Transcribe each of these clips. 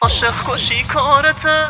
عاشق کشی کارته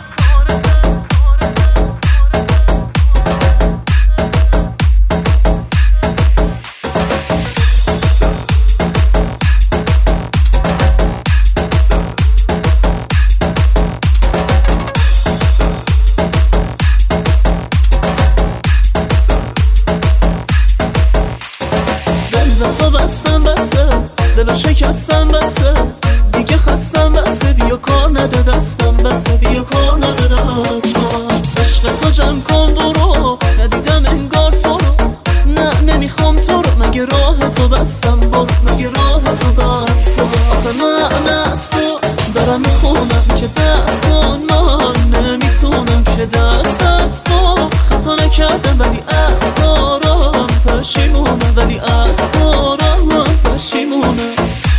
تو بستم بسه دلو شکستم بسه دیگه خستم بسه بیا کار نده دستم بسه بیا کار نده دستم عشق تو جمع کن برو ندیدم انگار تو رو نه نمیخوام تو رو مگه راه تو بستم برو مگه راه تو بستم آخه معنی از تو دارم میخونم که بس کن من نمیتونم که دست با خطا نکردم ولی از کارم پشیمونم ولی از کارم پشیمونم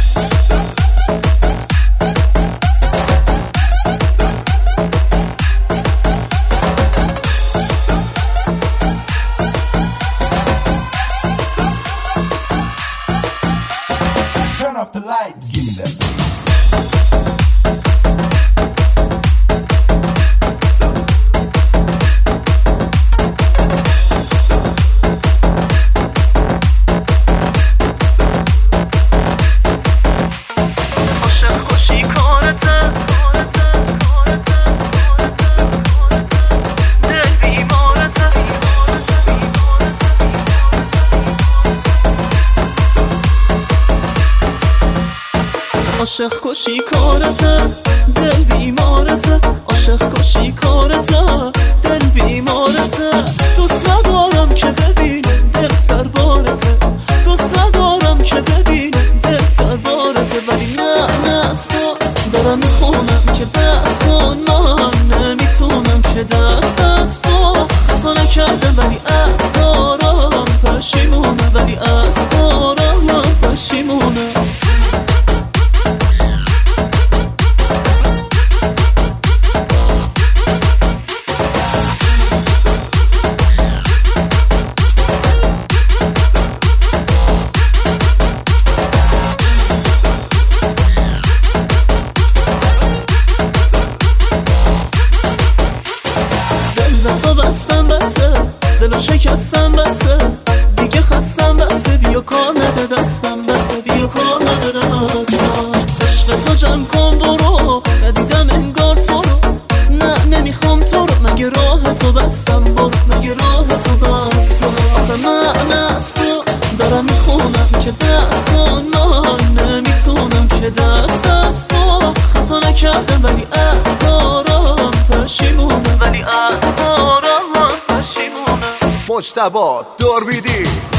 Turn off the lights. Give me that. عاشق کشی کارته دل بیمارته عاشق کشی کارته دل بیمارته دوست ندارم که ببینم دل سربارته دوست ندارم که ببینم دل سربارته ولی نه از تو دارم میخونم که بس کن من نمیتونم که دست با خطا نکردم ولی از کارم پشیمونم ولی از کارم پشیمونم تو بستم بسه دلو شکستم بسه دیگه خستم بسه بیا کار نده دستم بسه بیا کار نده دستم عشق تو جمع کن برو ندیدم انگار تو رو نه نمیخوام تو رو مگه راه تو بستم برو مگه راه تو بستم آخه معنی از تو دارم میخونم که بس کن من نمیتونم که دست با خطا نکردم ولی از کارم پشیمونم ولی از کارم مجتبی دوربیدی